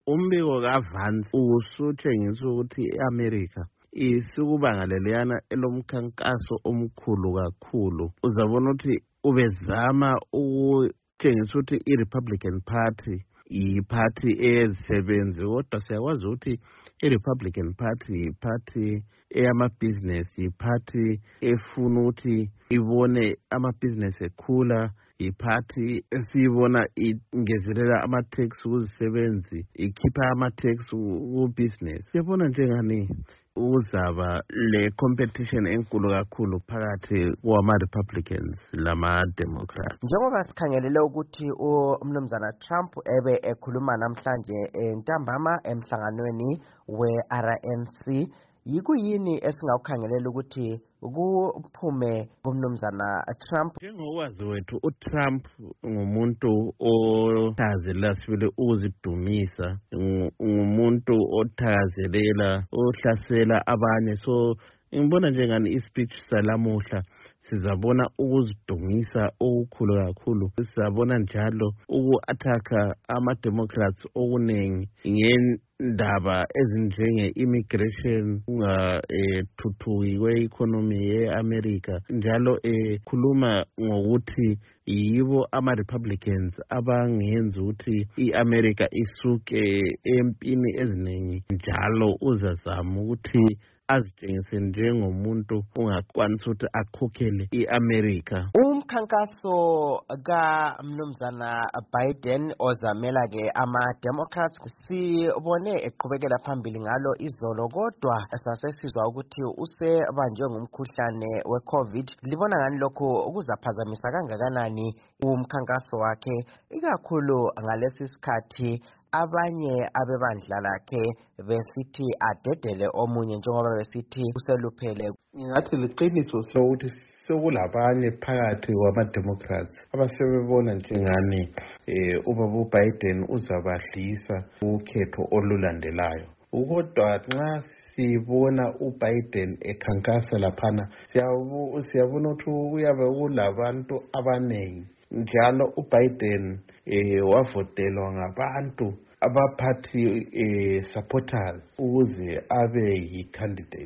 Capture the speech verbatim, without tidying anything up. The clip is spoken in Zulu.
umbiko kaVance usutshengisa ukuthi iAmerica isukubanga leliyana elomkhankaso omkhulu kakhulu. Uzabona ukuthi ubezama ukutshengisa ukuthi iRepublican Party i-party ezisebenzi, kodwa siyakwazi ukuthi i-Republican Party yi-party eyamabhizinesi, yi-party efuna ukuthi ibone amabhizinesi ekhula, yi-party esiyibona ingezelela ama-tax kuzisebenzi, ikhipha ama-tax ku-business. Siyabona njengani uzaba le competition enkulu kakhulu phakathi kwama-Republicans lama-Democrats. Njengoba sikhangelele ukuthi umnumzana Trump ebe ekhuluma namhlanje entambama emhlanganweni we-R N C, yikuyini esingakukhangelela ukuthi kuphume kumnumzana Trump? Njengokwazi wethu, uTrump ngumuntu othakazelela sibili ukuzidumisa, ngumuntu othakazelela ohlasela abanye. So ngibona njengani ispeech salamuhla sizabona ukuzidumisa okukhulu kakhulu. Sizabona njalo uku-athaka ama-Democrats okuningi ngendaba ezinjenge-immigration, kungathuthuki kwe-economy ye-America. Njalo ekhuluma ngokuthi yibo ama-Republicans abangenza ukuthi i-America isuke empini eziningi. Njalo uzazama ukuthi azitshengise njengomuntu ungakwanisa ukuthi akhokhele i-America. Umkhankaso kaMnumzana Biden ozamela ke ama-Democrats sibone eqhubekela phambili ngalo izolo, kodwa sasesizwa ukuthi usebanjwe ngumkhuhlane we-COVID. Libona ngani lokho kuzaphazamisa kangakanani umkhankaso wakhe, ikakhulu ngalesi sikhathi abanye abebandla lakhe besithi adedele omunye njengoba besithi useluphele? Ngingathi liqiniso sokuthi sekulabanye phakathi kwama-Democrats abasebebona njengani eh ubaba uBiden uzabadlisa ukhetho olulandelayo. Kodwa nxa sibona uBiden ekhankasa laphana, siyabona ukuthi uyabe kulabantu abanengi. Njalo uBiden eh wavotelwa ngabantu abaphathi eh supporters ukuze abe yi-candidate.